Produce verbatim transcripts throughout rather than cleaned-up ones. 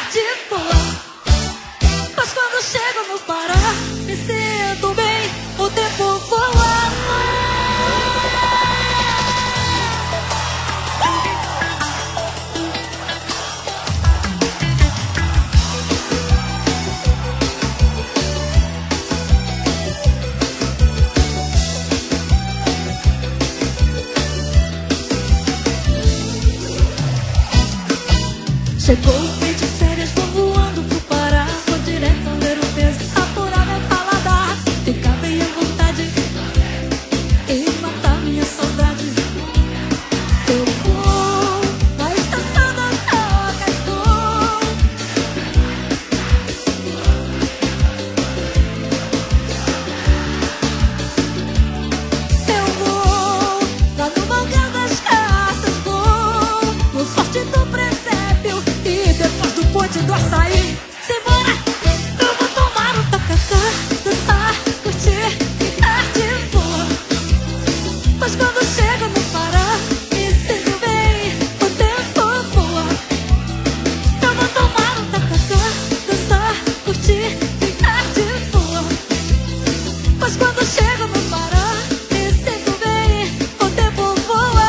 de boa. Mas quando chego no Pará, me sinto bem, o tempo voa. Chegou o mês de férias, vou voando pro Pará. Vou direto ao ver o peso, apurar meu paladar. Ficar bem à vontade e matar minha saudade. Eu vou na estação da Tocascou. Eu vou lá no Vangão das Caças. Vou no Forte do Presépio e depois do Ponte do Açaí. Simbora! Eu vou tomar um tacacá, dançar, curtir, ficar de boa. Mas quando chego no Pará, me sinto bem, o tempo voa. Eu vou tomar um tacacá, dançar, curtir, ficar de boa. Mas quando chego no Pará, me sinto bem, o tempo voa.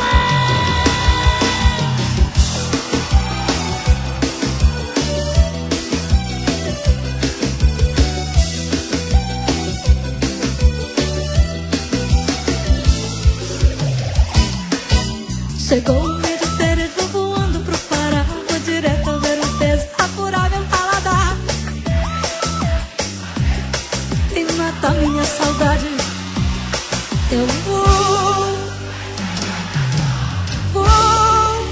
Chegou o mês de férias, vou voando pro Pará. Vou direto ao ver o peso, apurar meu paladar e matar minha saudade. Eu vou, vou,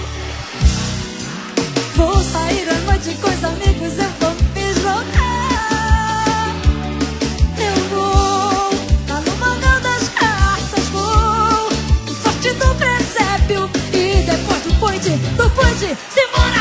vou sair à noite com os amigos, eu vou me jogar. Eu vou lá no Vangão das Caças, vou no Forte do Presépio e depois do Ponte, do Ponte, simbora!